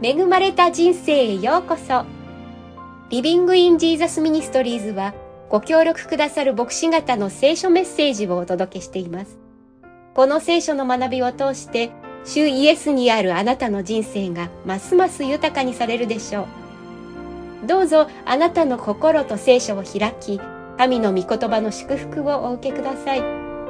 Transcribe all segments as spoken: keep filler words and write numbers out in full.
恵まれた人生へようこそ。リビングインジーザスミニストリーズはご協力くださる牧師方の聖書メッセージをお届けしています。この聖書の学びを通して主イエスにあるあなたの人生がますます豊かにされるでしょう。どうぞあなたの心と聖書を開き、神の御言葉の祝福をお受けください。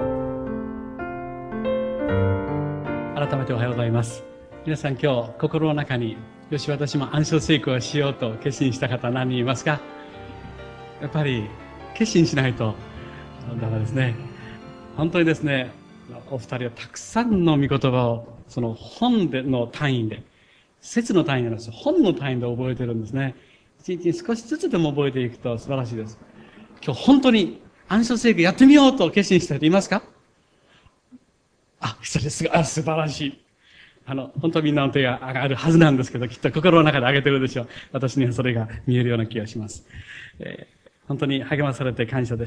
改めておはようございます。皆さん、今日心の中によし私も暗唱聖句をしようと決心した方何人いますか？やっぱり決心しないとダメですね。本当にですね、お二人はたくさんの御言葉をその本での単位で、節の単位なんです。本の単位で覚えてるんですね。一日に少しずつでも覚えていくと素晴らしいです。今日本当に暗唱聖句やってみようと決心した人いますか？あ、それすが素晴らしい。あの、本当みんなの手が上がるはずなんですけど、きっと心の中で上げてるでしょう。私にはそれが見えるような気がします。えー、本当に励まされて感謝でした。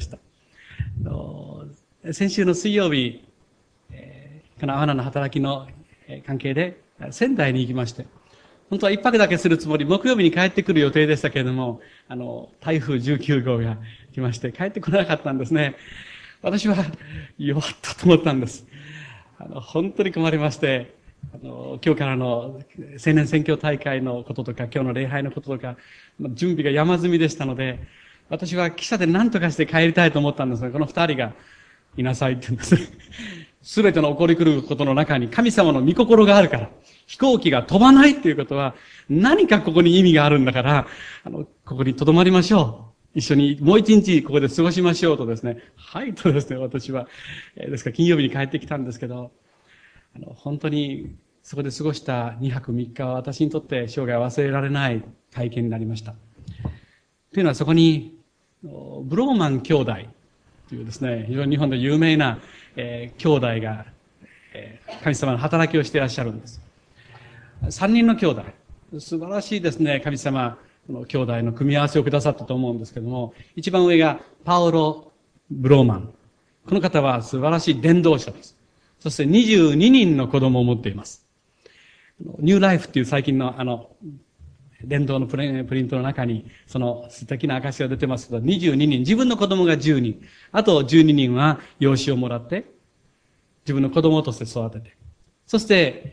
先週の水曜日、えー、このアナの働きの関係で仙台に行きまして、本当は一泊だけするつもり、木曜日に帰ってくる予定でしたけれども、あの、台風じゅうきゅうごうが来まして、帰ってこなかったんですね。私は弱ったと思ったんです。あの、本当に困りまして、あの、今日からの青年宣教大会のこととか、今日の礼拝のこととか、準備が山積みでしたので、私は汽車で何とかして帰りたいと思ったんですが、この二人がいなさいって言うんです。すべての起こり来ることの中に神様の御心があるから、飛行機が飛ばないっていうことは、何かここに意味があるんだから、あの、ここに留まりましょう。一緒にもう一日ここで過ごしましょうとですね。はいとですね、私は、えー、ですから金曜日に帰ってきたんですけど、あの、本当にそこで過ごしたにはくみっかは私にとって生涯忘れられない体験になりました。というのはそこに、ブローマン兄弟というですね、非常に日本で有名な、えー、兄弟が、えー、神様の働きをしていらっしゃるんです。三人の兄弟。素晴らしいですね、神様の兄弟の組み合わせをくださったと思うんですけども、一番上がパウロ・ブローマン。この方は素晴らしい伝道者です。そしてにじゅうににんの子供を持っています。ニューライフっていう最近のあの、伝道のプリントの中に、その素敵な証が出てますけど、にじゅうににん、自分の子供がじゅうにん、あとじゅうににんは養子をもらって、自分の子供として育てて。そして、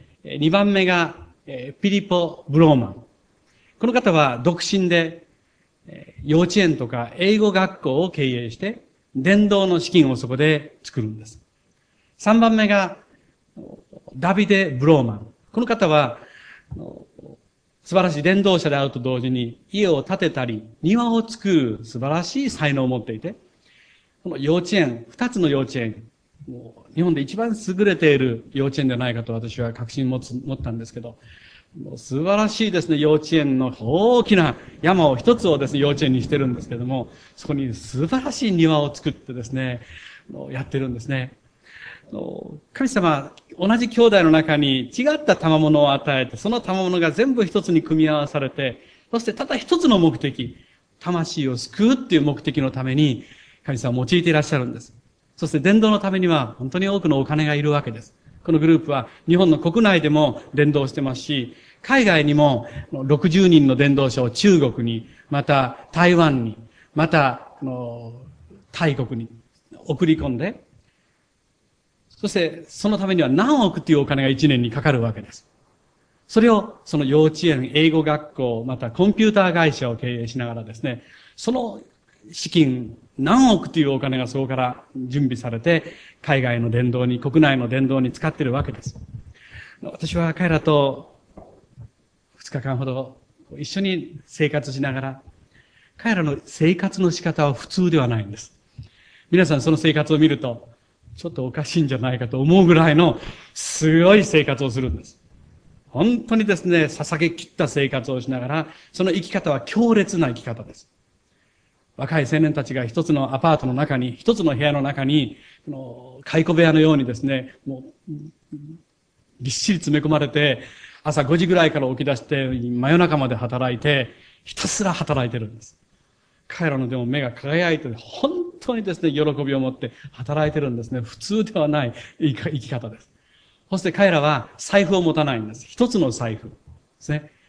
にばんめが、ピリポ・ブローマン。この方は独身で、幼稚園とか英語学校を経営して、伝道の資金をそこで作るんです。さんばんめが、ダビデ・ブローマン。この方は、素晴らしい伝道者であると同時に、家を建てたり、庭を作る素晴らしい才能を持っていて、この幼稚園、二つの幼稚園、もう日本で一番優れている幼稚園ではないかと私は確信を持つ持ったんですけど、もう素晴らしいですね、幼稚園の大きな山を一つをですね、幼稚園にしてるんですけども、そこに素晴らしい庭を作ってですね、やってるんですね。神様、同じ兄弟の中に違った賜物を与えて、その賜物が全部一つに組み合わされて、そしてただ一つの目的、魂を救うっていう目的のために、神様を用いていらっしゃるんです。そして伝道のためには本当に多くのお金がいるわけです。このグループは日本の国内でも伝道してますし、海外にもろくじゅうにんの伝道者を中国に、また台湾に、またタイ国に送り込んで、そしてそのためには何億というお金がいちねんにかかるわけです。それをその幼稚園、英語学校、またコンピューター会社を経営しながらですね、その資金、何億というお金がそこから準備されて、海外の伝道に、国内の伝道に使っているわけです。私は彼らとふつかかんほど一緒に生活しながら、彼らの生活の仕方は普通ではないんです。皆さんその生活を見ると、ちょっとおかしいんじゃないかと思うぐらいのすごい生活をするんです。本当にですね、捧げ切った生活をしながら、その生き方は強烈な生き方です。若い青年たちが一つのアパートの中に、一つの部屋の中に、蚕部屋のようにですね、もう、ぎっしり詰め込まれて、朝ごじぐらいから起き出して、真夜中まで働いて、ひたすら働いてるんです。彼らのでも目が輝いて、本当にですね、喜びを持って働いてるんですね。普通ではない生き方です。そして彼らは財布を持たないんです。一つの財布ですね。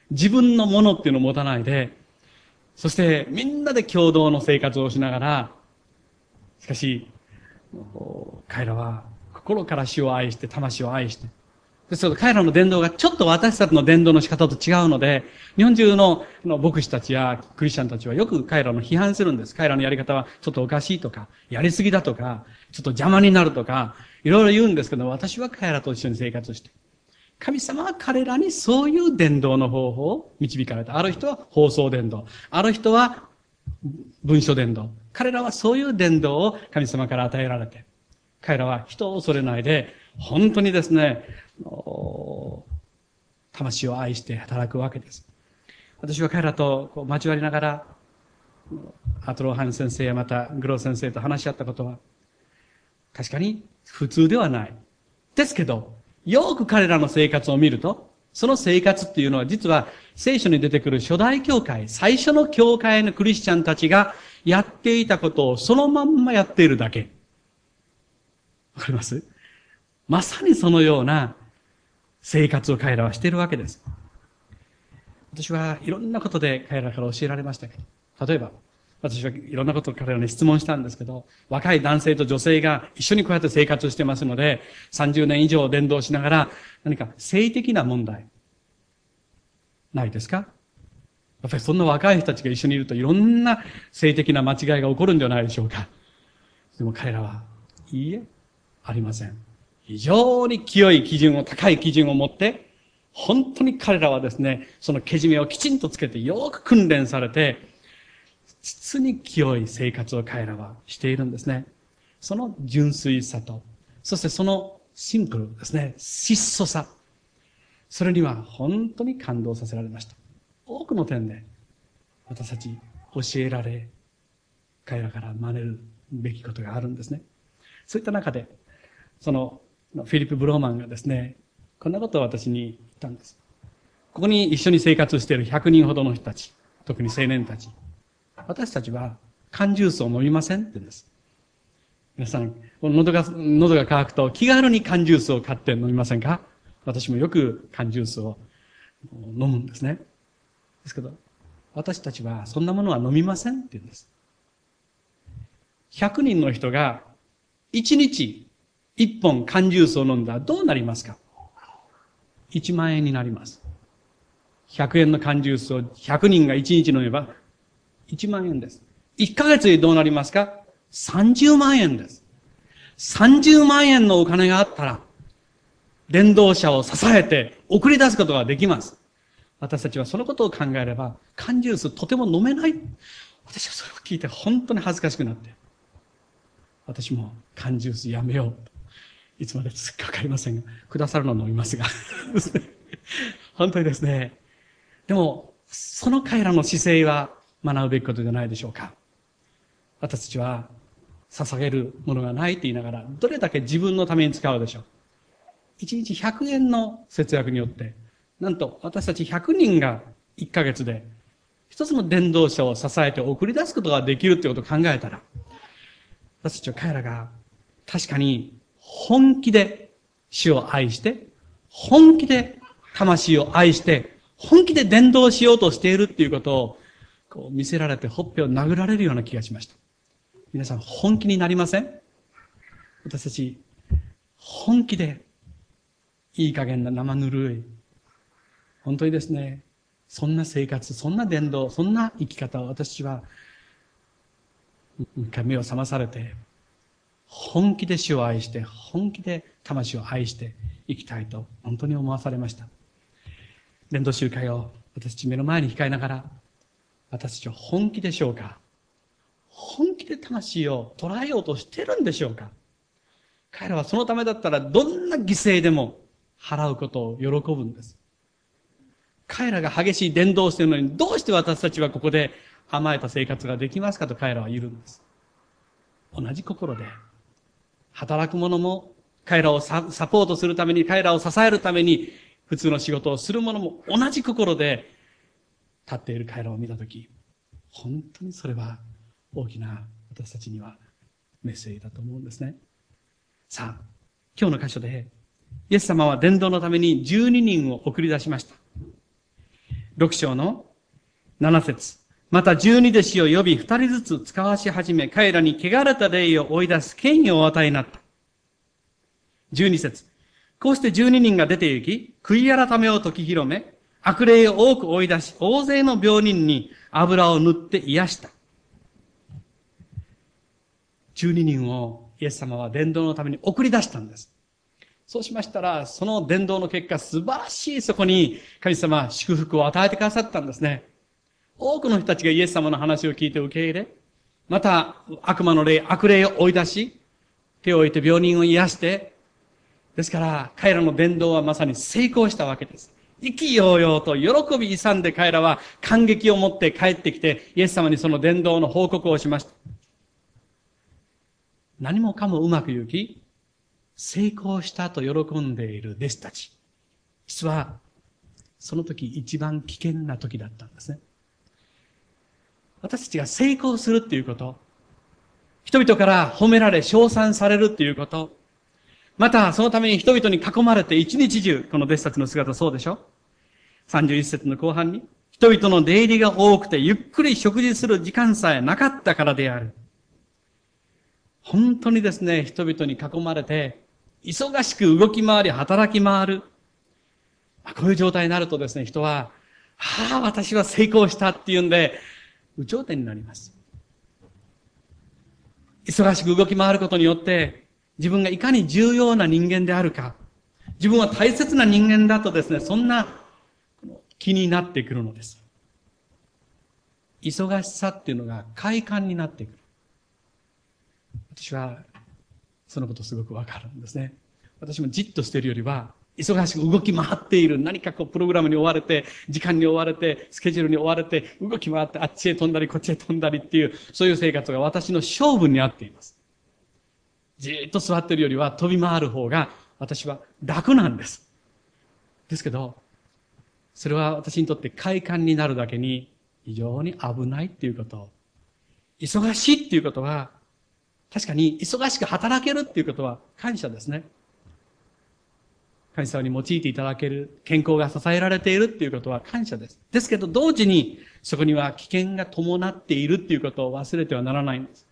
自分のものっていうのを持たないで、そしてみんなで共同の生活をしながら、しかし、彼らは心から主を愛して、魂を愛して、ですけど彼らの伝道がちょっと私たちの伝道の仕方と違うので、日本中の牧師たちやクリスチャンたちはよく彼らの批判するんです。彼らのやり方はちょっとおかしいとか、やりすぎだとか、ちょっと邪魔になるとか、いろいろ言うんですけど、私は彼らと一緒に生活して、神様は彼らにそういう伝道の方法を導かれた。ある人は放送伝道。ある人は文書伝道。彼らはそういう伝道を神様から与えられて、彼らは人を恐れないで、本当にですね、魂を愛して働くわけです。私は彼らとこう交わりながら、アトローハン先生やまたグロー先生と話し合ったことは、確かに普通ではない。ですけど、よく彼らの生活を見ると、その生活っていうのは実は聖書に出てくる初代教会、最初の教会のクリスチャンたちがやっていたことをそのまんまやっているだけ。わかります？まさにそのような生活を彼らはしているわけです。私はいろんなことで彼らから教えられましたけど、例えば、私はいろんなことを彼らに質問したんですけど、若い男性と女性が一緒にこうやって生活してますので、さんじゅうねん以上伝道しながら、何か性的な問題、ないですか？やっぱりそんな若い人たちが一緒にいるといろんな性的な間違いが起こるんじゃないでしょうか。でも彼らは、いいえ、ありません。非常に清い基準を、高い基準を持って、本当に彼らはですね、そのけじめをきちんとつけてよく訓練されて、実に清い生活を彼らはしているんですね。その純粋さと、そしてそのシンプルですね、質素さ。それには本当に感動させられました。多くの点で私たち教えられ、彼らから学ぶべきことがあるんですね。そういった中で、そのフィリップ・ブローマンがですね、こんなことを私に言ったんです。ここに一緒に生活しているひゃくにんほどの人たち、特に青年たち、私たちは缶ジュースを飲みませんって言うんです。皆さん、喉が、喉が渇くと気軽に缶ジュースを買って飲みませんか？私もよく缶ジュースを飲むんですね。ですけど、私たちはそんなものは飲みませんって言うんです。ひゃくにんの人がいちにちいっぽん缶ジュースを飲んだらどうなりますか？いちまんえんになります。ひゃくえんの缶ジュースをひゃくにんがいちにち飲めばいちまんえんです。いっかげつでどうなりますか？さんじゅうまんえんです。さんじゅうまんえんのお金があったら、伝道者を支えて送り出すことができます。私たちはそのことを考えれば、缶ジュースとても飲めない。私はそれを聞いて本当に恥ずかしくなって、私も缶ジュースやめようと。いつまで続くかわかりませんが、くださるのを飲みますが。本当にですね。でも、その彼らの姿勢は学ぶべきことじゃないでしょうか。私たちは、捧げるものがないと言いながら、どれだけ自分のために使うでしょう。いちにちひゃくえんの節約によって、なんと私たちひゃくにんがいっかげつで、一つの伝道者を支えて送り出すことができるということを考えたら、私たちは彼らが確かに本気で主を愛して、本気で魂を愛して、本気で伝道しようとしているっていうことをこう見せられてほっぺを殴られるような気がしました。皆さん本気になりません？私たち本気でいい加減な生ぬるい、本当にですね、そんな生活、そんな伝道、そんな生き方を私は一回目を覚まされて、本気で主を愛して、本気で魂を愛して生きたいと本当に思わされました。伝道集会を私たち目の前に控えながら、私たちは本気でしょうか？本気で魂を捉えようとしてるんでしょうか？彼らはそのためだったらどんな犠牲でも払うことを喜ぶんです。彼らが激しい伝道をしているのに、どうして私たちはここで甘えた生活ができますかと彼らは言うんです。同じ心で、働く者も彼らをササポートするために、彼らを支えるために、普通の仕事をする者も同じ心で立っている彼らを見たとき、本当にそれは大きな私たちにはメッセージだと思うんですね。さあ、今日の箇所で、イエス様は伝道のためにじゅうににんを送り出しました。 六章の七節。また十二弟子を呼び、二人ずつ使わし始め、彼らに汚れた霊を追い出す権威をお与えになった。十二節。こうして十二人が出て行き、悔い改めを解き広め、悪霊を多く追い出し、大勢の病人に油を塗って癒した。十二人をイエス様は伝道のために送り出したんです。そうしましたら、その伝道の結果、素晴らしいそこに神様は祝福を与えてくださったんですね。多くの人たちがイエス様の話を聞いて受け入れ、また悪魔の霊、悪霊を追い出し、手を置いて病人を癒して、ですから彼らの伝道はまさに成功したわけです。意気揚々と喜び勇んで彼らは感激を持って帰ってきて、イエス様にその伝道の報告をしました。何もかもうまくいき、成功したと喜んでいる弟子たち。実は、その時一番危険な時だったんですね。私たちが成功するっていうこと、人々から褒められ、称賛されるっていうこと、またそのために人々に囲まれて一日中、この弟子たちの姿そうでしょ？さんじゅういっ節の後半に、人々の出入りが多くてゆっくり食事する時間さえなかったからである。本当にですね、人々に囲まれて、忙しく動き回り、働き回る。こういう状態になるとですね、人は、はあ、私は成功したっていうんで、有頂天になります。忙しく動き回ることによって、自分がいかに重要な人間であるか、自分は大切な人間だとですね、そんな気になってくるのです。忙しさっていうのが快感になってくる。私は、そのことすごくわかるんですね。私もじっとしているよりは、忙しく動き回っている、何かこうプログラムに追われて、時間に追われて、スケジュールに追われて、動き回ってあっちへ飛んだりこっちへ飛んだりっていう、そういう生活が私の性分に合っています。じーっと座っているよりは飛び回る方が私は楽なんです。ですけど、それは私にとって快感になるだけに非常に危ないっていうこと。忙しいっていうことは、確かに忙しく働けるっていうことは感謝ですね。神様に用いていただける、健康が支えられているっていうことは感謝です。ですけど同時にそこには危険が伴っているっていうことを忘れてはならないんです。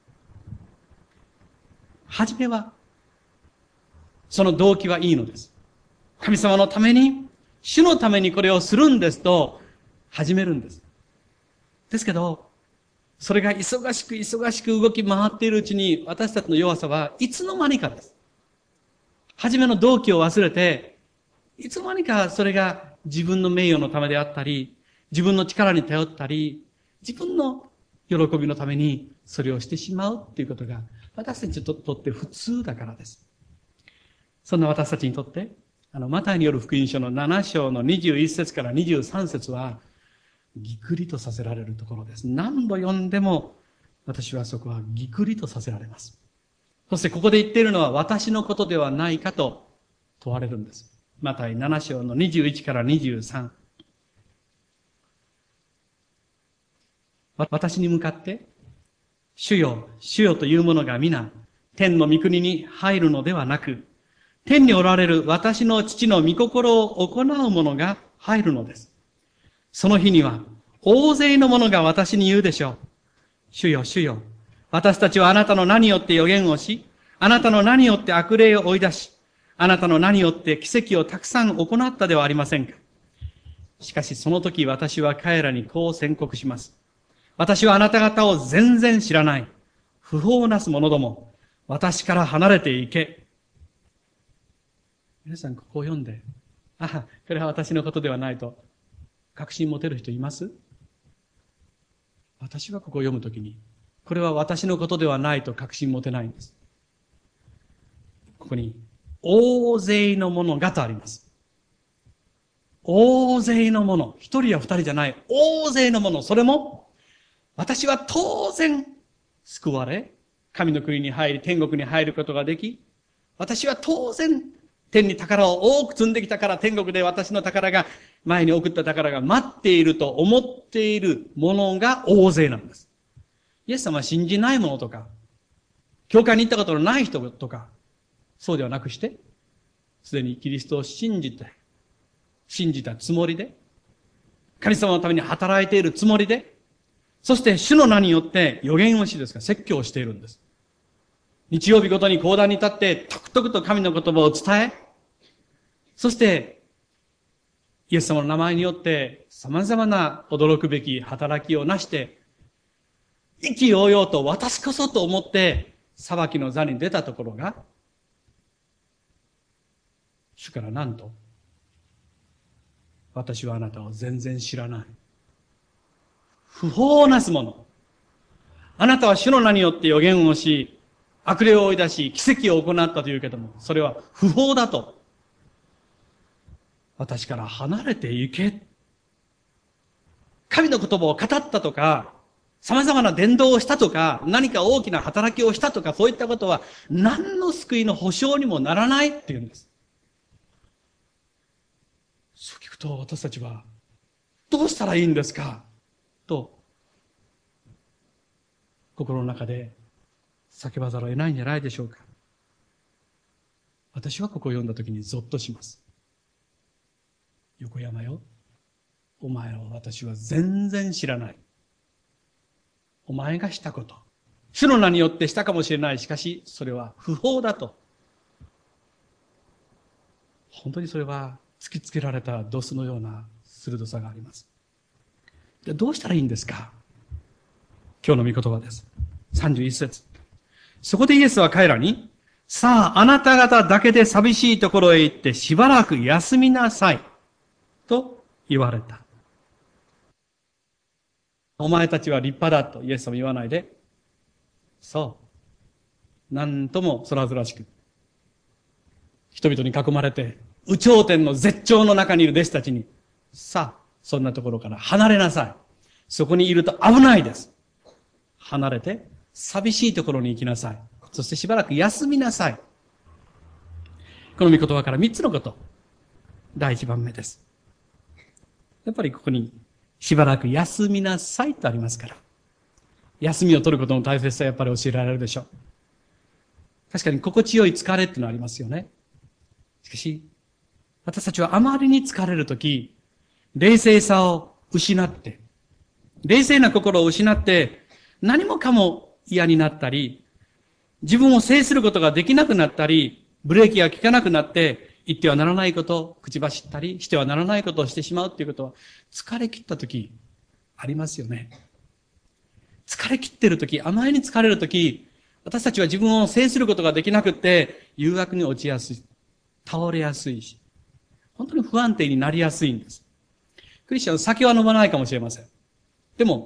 はじめは、その動機はいいのです。神様のために、主のためにこれをするんですと始めるんです。ですけど、それが忙しく忙しく動き回っているうちに私たちの弱さはいつの間にかです。はじめの動機を忘れて、いつの間にかそれが自分の名誉のためであったり、自分の力に頼ったり、自分の喜びのためにそれをしてしまうっていうことが私たちにとって普通だからです。そんな私たちにとって、あの、マタイによる福音書のなな章のにじゅういち節からにじゅうさん節は、ぎくりとさせられるところです。何度読んでも、私はそこはぎくりとさせられます。そしてここで言っているのは私のことではないかと問われるんです。マタイなな章のにじゅういちからにじゅうさん。私に向かって、主よ、主よというものが皆、天の御国に入るのではなく、天におられる私の父の御心を行う者が入るのです。その日には、大勢の者が私に言うでしょう。主よ、主よ。私たちはあなたの名によって預言をし、あなたの名によって悪霊を追い出し、あなたの名によって奇跡をたくさん行ったではありませんか。しかしその時私は彼らにこう宣告します。私はあなた方を全然知らない。不法なす者ども。私から離れていけ。皆さんここを読んで、あ、これは私のことではないと確信持てる人います？私はここを読むときに、これは私のことではないと確信持てないんです。ここに、大勢の者がとあります。大勢の者。一人や二人じゃない。大勢の者。それも、私は当然救われ、神の国に入り、天国に入ることができ、私は当然天に宝を多く積んできたから、天国で私の宝が、前に送った宝が待っていると思っているものが大勢なんです。イエス様は信じない者とか、教会に行ったことのない人とか、そうではなくして、すでにキリストを信じて、信じたつもりで、 神様のために働いているつもりで、そして主の名によって預言をしですか、説教をしているんです。日曜日ごとに講談に立って、とくとくと神の言葉を伝え、そして、イエス様の名前によって様々な驚くべき働きをなして、意気揚々と私こそと思って裁きの座に出たところが、主からなんと、私はあなたを全然知らない。不法なすもの。あなたは主の名によって預言をし、悪霊を追い出し、奇跡を行ったというけども、それは不法だと。私から離れて行け。神の言葉を語ったとか、様々な伝道をしたとか、何か大きな働きをしたとか、そういったことは、何の救いの保証にもならないっていうんです。そう聞くと私たちは、どうしたらいいんですかと、心の中で叫ばざるを得ないんじゃないでしょうか。私はここを読んだときにゾッとします。横山よ、お前を私は全然知らない。お前がしたこと、主の名によってしたかもしれない。しかし、それは不法だと。本当にそれは突きつけられたドスのような鋭さがあります。じゃあどうしたらいいんですか？今日の御言葉です。さんじゅういち節。そこでイエスは彼らに、さあ、あなた方だけで寂しいところへ行ってしばらく休みなさい。と言われた。お前たちは立派だとイエス様言わないで、そう。なんとも空々しく。人々に囲まれて、有頂天の絶頂の中にいる弟子たちに、さあ、そんなところから離れなさい。そこにいると危ないです。離れて、寂しいところに行きなさい。そしてしばらく休みなさい。この御言葉から三つのこと。第一番目です。やっぱりここに、しばらく休みなさいとありますから。休みを取ることの大切さはやっぱり教えられるでしょう。確かに心地よい疲れっていうのはありますよね。しかし、私たちはあまりに疲れるとき、冷静さを失って、冷静な心を失って、何もかも嫌になったり、自分を制することができなくなったり、ブレーキが効かなくなって、言ってはならないことを口走ったり、してはならないことをしてしまうっていうことは、疲れ切ったとき、ありますよね。疲れ切ってるとき、あまりに疲れるとき、私たちは自分を制することができなくって、誘惑に落ちやすい。倒れやすいし、本当に不安定になりやすいんです。クリスチャンは酒は飲まないかもしれません。でも、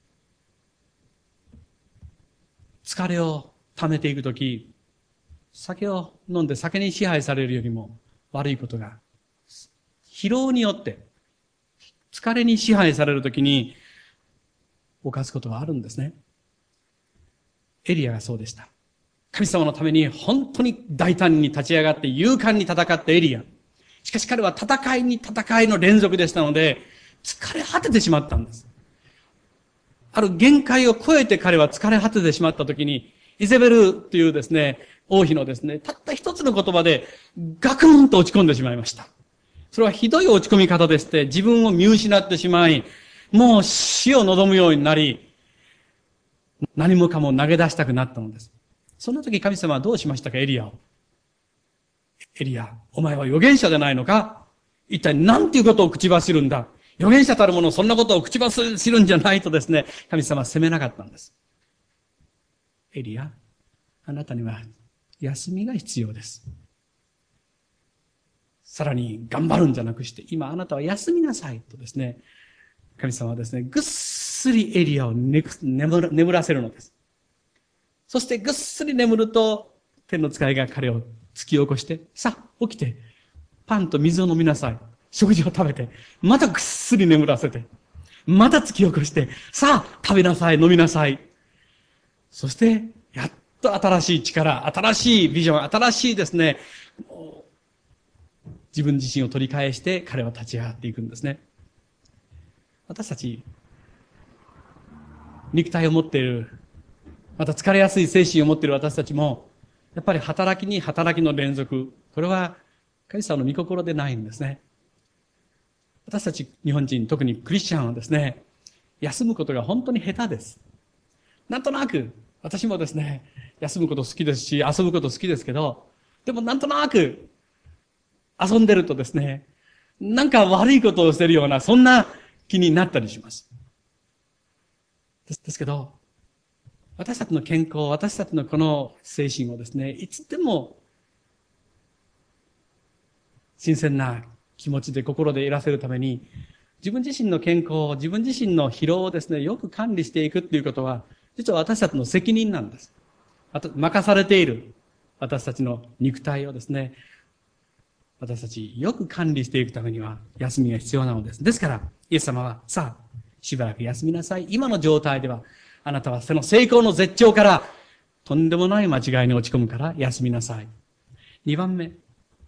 疲れを溜めていくとき、酒を飲んで酒に支配されるよりも悪いことが、疲労によって、疲れに支配されるときに、犯すことがあるんですね。エリアがそうでした。神様のために本当に大胆に立ち上がって勇敢に戦ったエリア。しかし彼は戦いに戦いの連続でしたので、疲れ果ててしまったんです。ある限界を超えて彼は疲れ果ててしまったときに、イゼベルというですね、王妃のですね、たった一つの言葉でガクンと落ち込んでしまいました。それはひどい落ち込み方でして、自分を見失ってしまい、もう死を望むようになり、何もかも投げ出したくなったのです。そんな時神様はどうしましたか、エリアを。エリア、お前は預言者じゃないのか？一体何ていうことを口走るんだ？預言者たる者、そんなことを口走るんじゃないとですね、神様は責めなかったんです。エリア、あなたには休みが必要です。さらに頑張るんじゃなくして、今あなたは休みなさいとですね、神様はですね、ぐっすりエリアを眠らせるのです。そしてぐっすり眠ると、天の使いが彼を突き起こして、さあ、起きて、パンと水を飲みなさい。食事を食べて、またぐっすり眠らせて、また突き起こして、さあ、食べなさい、飲みなさい。そして、やっと新しい力、新しいビジョン、新しいですね、自分自身を取り返して彼は立ち上がっていくんですね。私たち、肉体を持っている、また疲れやすい精神を持っている私たちも、やっぱり働きに働きの連続、これは神様の御心でないんですね。 私たち日本人、特にクリスチャンはですね、休むことが本当に下手です。なんとなく、私もですね、休むこと好きですし、遊ぶこと好きですけど、でもなんとなく、遊んでるとですね、なんか悪いことをしてるような、そんな気になったりします。ですですけど、私たちの健康、私たちのこの精神をですね、いつでも新鮮な気持ちで心でいらせるために、自分自身の健康、自分自身の疲労をですね、よく管理していくっていうことは、実は私たちの責任なんです。あと、任されている私たちの肉体をですね、私たちよく管理していくためには休みが必要なのです。ですから、イエス様は、さあ、しばらく休みなさい。今の状態では、あなたはその成功の絶頂から、とんでもない間違いに落ち込むから休みなさい。二番目。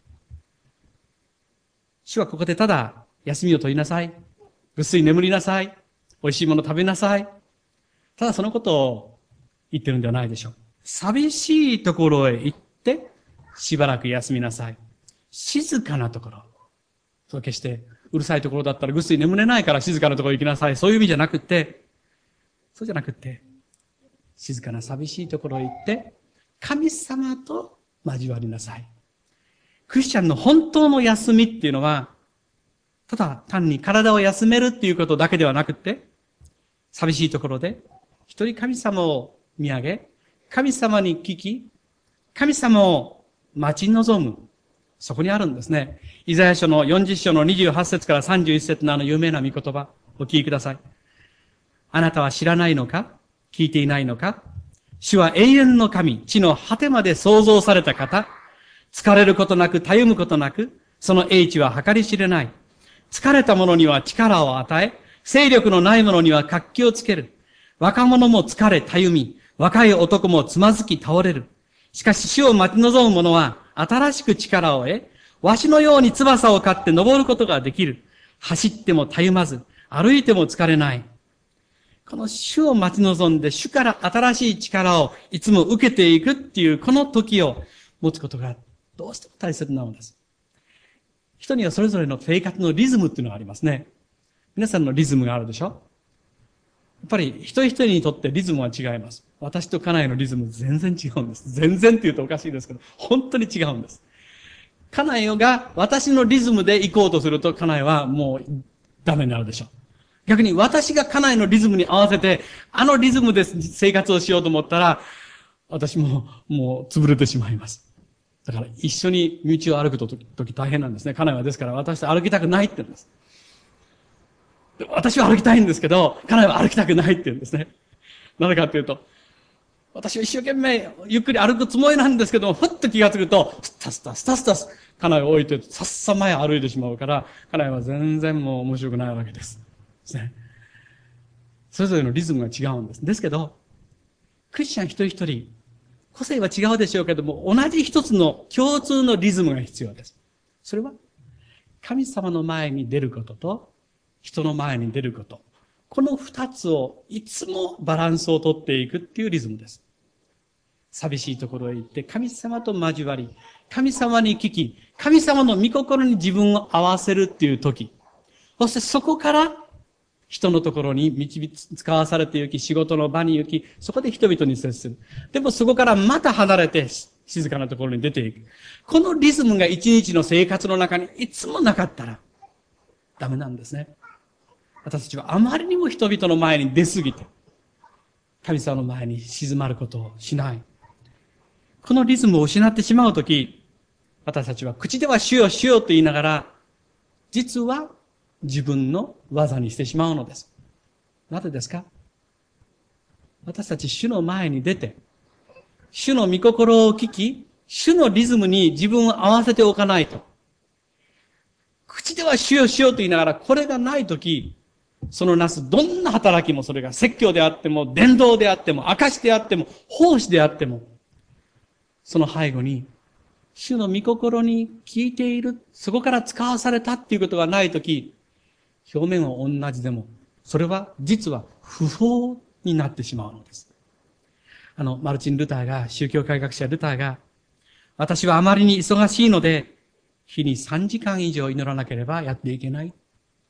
主はここでただ、休みを取りなさい。ぐっすり眠りなさい。美味しいもの食べなさい。ただそのことを言ってるんではないでしょう。寂しいところへ行って、しばらく休みなさい。静かなところ。そう決して、うるさいところだったらぐっすり眠れないから静かなところへ行きなさい。そういう意味じゃなくて、そうじゃなくて、静かな寂しいところへ行って、神様と交わりなさい。クリスチャンの本当の休みっていうのは、ただ単に体を休めるっていうことだけではなくて、寂しいところで、一人神様を見上げ、神様に聞き、神様を待ち望む。そこにあるんですね。イザヤ書のよんじゅっ章のにじゅうはち節からさんじゅういち節のあの有名な御言葉、お聞きください。あなたは知らないのか？聞いていないのか？主は永遠の神、地の果てまで創造された方。疲れることなく、たゆむことなく、その英知は計り知れない。疲れた者には力を与え、勢力のない者には活気をつける。若者も疲れたゆみ、若い男もつまずき倒れる。しかし主を待ち望む者は、新しく力を得、わしのように翼を刈って登ることができる。走ってもたゆまず、歩いても疲れない。この主を待ち望んで、主から新しい力をいつも受けていくっていう、この時を持つことがどうしても大切なのです。人にはそれぞれの生活のリズムっていうのがありますね。皆さんのリズムがあるでしょ？やっぱり一人一人にとってリズムは違います。私と家内のリズム全然違うんです。全然って言うとおかしいですけど、本当に違うんです。家内が私のリズムで行こうとすると、家内はもうダメになるでしょう。逆に私が家内のリズムに合わせて、あのリズムで生活をしようと思ったら、私ももう潰れてしまいます。だから一緒に道を歩くとき大変なんですね。家内はですから私と歩きたくないって言うんです。私は歩きたいんですけど、家内は歩きたくないって言うんですね。なぜかっていうと、私は一生懸命ゆっくり歩くつもりなんですけども、ふっと気がつくと、スタスタ、スタスタ、家内を置いて、さっさ前歩いてしまうから、家内は全然もう面白くないわけです。ですね。それぞれのリズムが違うんです。ですけど、クリスチャン一人一人、個性は違うでしょうけども、同じ一つの共通のリズムが必要です。それは、神様の前に出ることと、人の前に出ること。この二つをいつもバランスをとっていくっていうリズムです。寂しいところへ行って神様と交わり、神様に聞き、神様の御心に自分を合わせるっていう時。そしてそこから人のところに導き使わされて行き、仕事の場に行き、そこで人々に接する。でもそこからまた離れて静かなところに出ていく。このリズムが一日の生活の中にいつもなかったらダメなんですね。私たちはあまりにも人々の前に出すぎて、神様の前に静まることをしない。このリズムを失ってしまうとき、私たちは口では主よ主よと言いながら、実は自分の技にしてしまうのです。なぜですか？私たち主の前に出て、主の御心を聞き、主のリズムに自分を合わせておかないと。口では主よ主よと言いながら、これがないとき、そのなすどんな働きも、それが説教であっても、伝道であっても、証であっても、奉仕であっても、その背後に、主の御心に聞いている、そこから使わされたっていうことがないとき、表面は同じでも、それは実は不法になってしまうのです。あの、マルチン・ルターが、宗教改革者ルターが、私はあまりに忙しいので、日にさんじかん以上祈らなければやっていけない。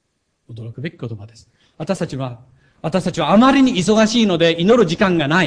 驚くべき言葉です。私たちは、私たちはあまりに忙しいので祈る時間がない。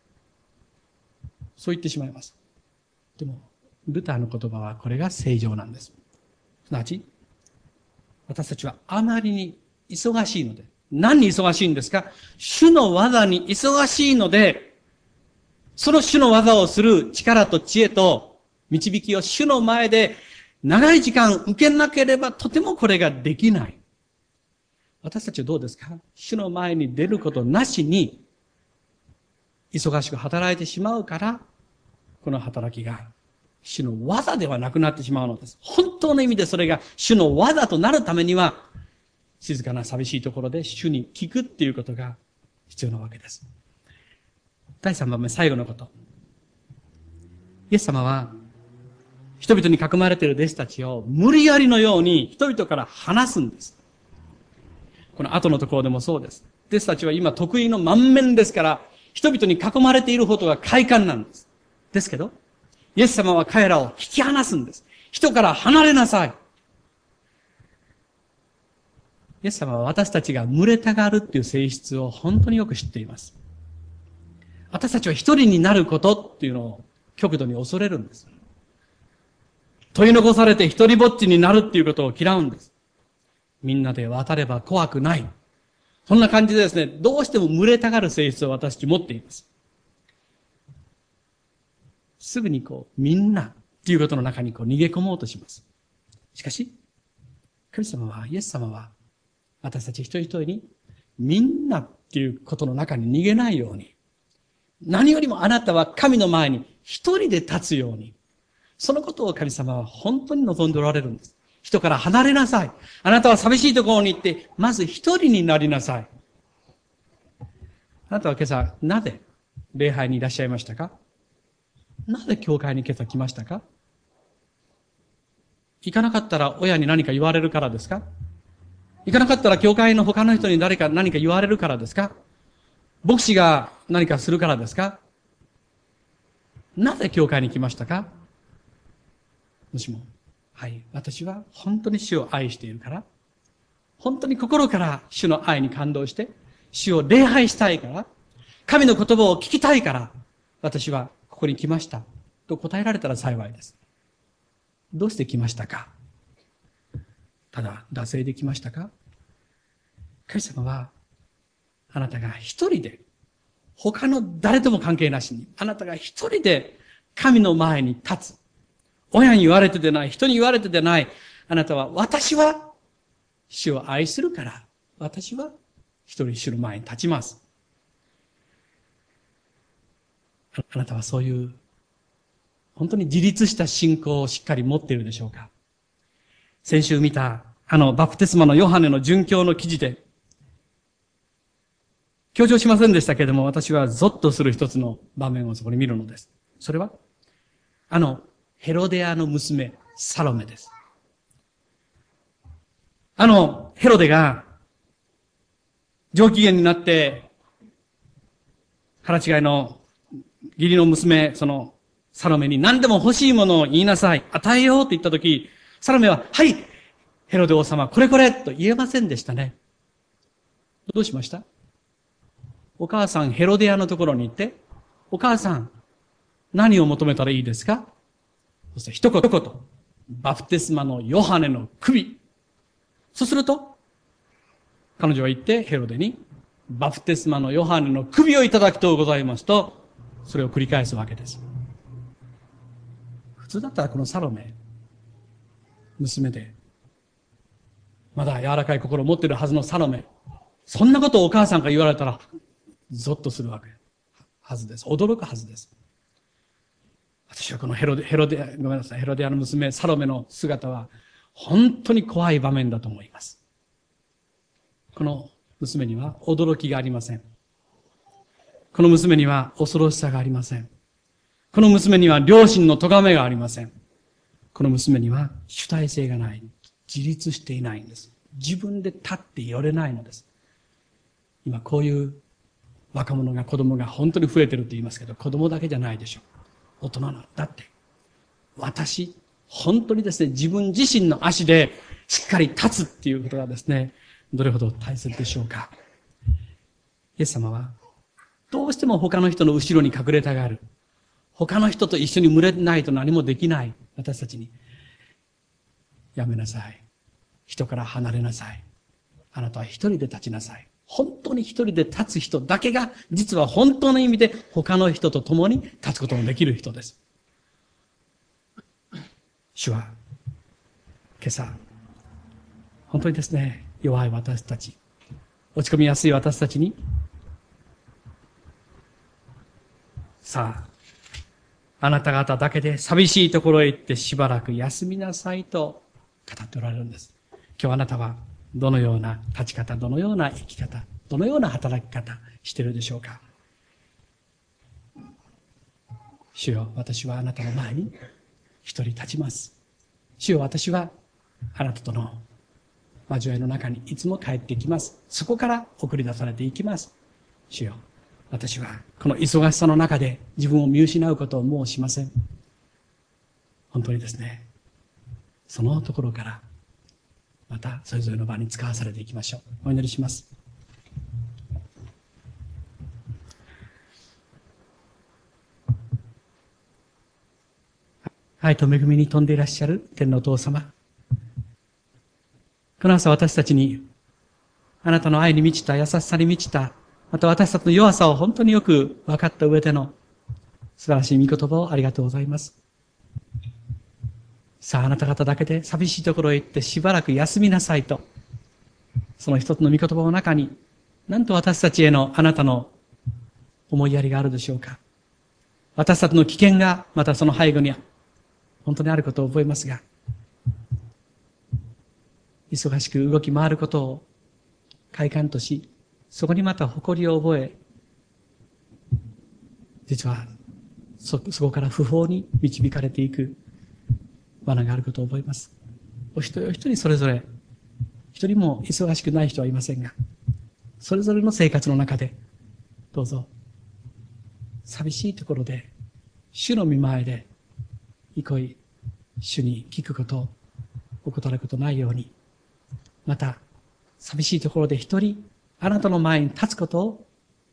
そう言ってしまいます。でも、ルターの言葉はこれが正常なんです。すなわち、私たちはあまりに忙しいので、何に忙しいんですか？主の技に忙しいので、その主の技をする力と知恵と導きを主の前で長い時間受けなければとてもこれができない。私たちはどうですか？主の前に出ることなしに忙しく働いてしまうから、この働きが主の技ではなくなってしまうのです。本当の意味でそれが主の技となるためには、静かな寂しいところで主に聞くっていうことが必要なわけです。だいさんばんめ、最後のこと。イエス様は、人々に囲まれている弟子たちを無理やりのように人々から離すんです。この後のところでもそうです。弟子たちは今得意の満面ですから、人々に囲まれていることが快感なんです。ですけど、イエス様は彼らを引き離すんです。人から離れなさい。イエス様は私たちが群れたがるっていう性質を本当によく知っています。私たちは一人になることっていうのを極度に恐れるんです。取り残されて一人ぼっちになるっていうことを嫌うんです。みんなで渡れば怖くない。そんな感じでですね、どうしても群れたがる性質を私たち持っています。すぐにこう、みんなっていうことの中にこう逃げ込もうとします。しかし、神様は、イエス様は、私たち一人一人に、みんなっていうことの中に逃げないように、何よりもあなたは神の前に一人で立つように、そのことを神様は本当に望んでおられるんです。人から離れなさい。あなたは寂しいところに行って、まず一人になりなさい。あなたは今朝、なぜ礼拝にいらっしゃいましたか？なぜ教会に今朝来ましたか？行かなかったら親に何か言われるからですか？行かなかったら教会の他の人に誰か何か言われるからですか？牧師が何かするからですか？なぜ教会に来ましたか？もしも、はい、私は本当に主を愛しているから、本当に心から主の愛に感動して、主を礼拝したいから、神の言葉を聞きたいから、私はここに来ました。と答えられたら幸いです。どうして来ましたか？ただ、惰性で来ましたか？神様は、あなたが一人で、他の誰とも関係なしに、あなたが一人で神の前に立つ。親に言われてでない、人に言われてでない、あなたは、私は主を愛するから、私は一人主の前に立ちます。あなたはそういう、本当に自立した信仰をしっかり持っているでしょうか？先週見た、あの、バプテスマのヨハネの殉教の記事で、強調しませんでしたけれども、私はゾッとする一つの場面をそこに見るのです。それは、あの、ヘロデアの娘、サロメです。あの、ヘロデが、上機嫌になって、腹違いの義理の娘、その、サロメに何でも欲しいものを言いなさい。与えようって言ったとき、サロメは、はい、ヘロデ王様、これこれと言えませんでしたね。どうしました？お母さん、ヘロデアのところに行って、お母さん、何を求めたらいいですか？そして一言一言、バプテスマのヨハネの首。そうすると、彼女は言って、ヘロデに、バプテスマのヨハネの首をいただきとうございますと、それを繰り返すわけです。普通だったらこのサロメ、娘で、まだ柔らかい心を持っているはずのサロメ、そんなことをお母さんが言われたら、ゾッとするわけはずです。驚くはずです。私はこのヘロデ、ヘロデ、ごめんなさい、ヘロデアの娘、サロメの姿は、本当に怖い場面だと思います。この娘には驚きがありません。この娘には恐ろしさがありません。この娘には良心の咎めがありません。この娘には主体性がない。自立していないんです。自分で立って寄れないのです。今こういう若者が子供が本当に増えてるって言いますけど、子供だけじゃないでしょう。大人の。だって、私、本当にですね、自分自身の足でしっかり立つっていうことがですね、 どれほど大切でしょうか。イエス様は、どうしても他の人の後ろに隠れたがる。他の人と一緒に群れないと何もできない私たちに、やめなさい。人から離れなさい。あなたは一人で立ちなさい。本当に一人で立つ人だけが、実は本当の意味で他の人と共に立つことのできる人です。主は、今朝、本当にですね、弱い私たち、落ち込みやすい私たちに、さあ、あなた方だけで寂しいところへ行ってしばらく休みなさいと語っておられるんです。今日あなたはどのような立ち方、どのような生き方、どのような働き方しているでしょうか。主よ、私はあなたの前に一人立ちます。主よ、私はあなたとの交わりの中にいつも帰ってきます。そこから送り出されていきます。主よ、私はこの忙しさの中で自分を見失うことをもうしません。本当にですね、そのところからまたそれぞれの場に使わされていきましょう。お祈りします。愛と恵みに富んでいらっしゃる天のお父様、この朝私たちにあなたの愛に満ちた、優しさに満ちた、また私たちの弱さを本当によく分かった上での素晴らしい御言葉をありがとうございます。さあ、あなた方だけで寂しいところへ行ってしばらく休みなさいと、その一つの御言葉の中に、なんと私たちへのあなたの思いやりがあるでしょうか。私たちの危険がまたその背後に本当にあることを覚えますが、忙しく動き回ることを快感とし、そこにまた誇りを覚え、実はそ、そこから不法に導かれていく罠があることを覚えます。お一人お一人それぞれ、一人も忙しくない人はいませんが、それぞれの生活の中で、どうぞ、寂しいところで、主の御前で、憩い、主に聞くことを怠ることないように、また、寂しいところで一人、あなたの前に立つことを、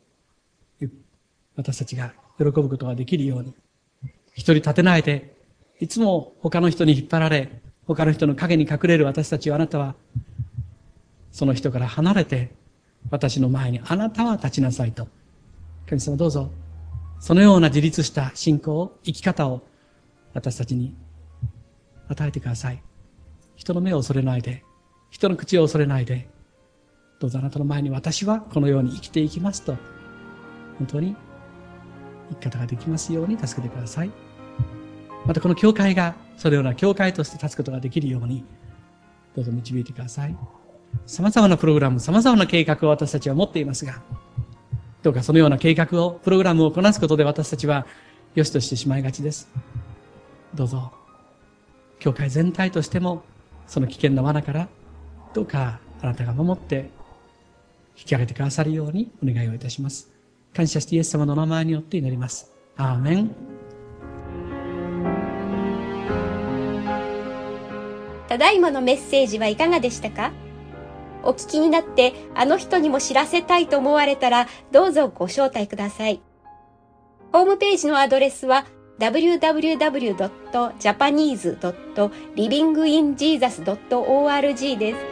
私たちが喜ぶことができるように、一人立てないで、いつも他の人に引っ張られ、他の人の影に隠れる私たちをあなたは、その人から離れて、私の前にあなたは立ちなさいと。神様どうぞ、そのような自立した信仰、生き方を私たちに与えてください。人の目を恐れないで、人の口を恐れないで、どうぞあなたの前に私はこのように生きていきますと、本当に生き方ができますように助けてください。またこの教会がそのような教会として立つことができるように、どうぞ導いてください。様々なプログラム、様々な計画を私たちは持っていますが、どうかそのような計画を、プログラムをこなすことで私たちは良しとしてしまいがちです。どうぞ、教会全体としても、その危険な罠から、どうかあなたが守って、引き上げてくださるようにお願いをいたします。感謝してイエス様の名前によって祈ります。アーメン。 ただいまのメッセージはいかがでしたか？お聞きになってあの人にも知らせたいと思われたらどうぞご招待ください。ホームページのアドレスは ダブリューダブリューダブリュードットジャパニーズドットリビングインジーザスドットオーアールジー です。